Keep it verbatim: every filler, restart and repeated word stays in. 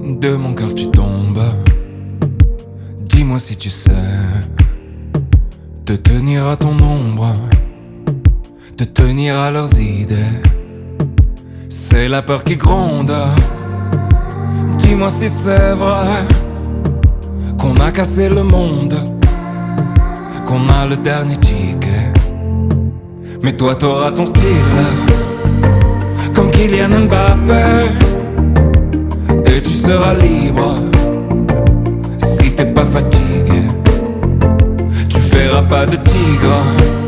De mon cœur tu tombes. Dis-moi si tu sais te tenir à ton ombre, te tenir à leurs idées. C'est la peur qui gronde. Dis-moi si c'est vrai qu'on a cassé le monde, qu'on a le dernier ticket. Mais toi t'auras ton style, comme Kylian Mbappé, et tu seras libre si t'es pas fatigué. Tu feras pas de tigre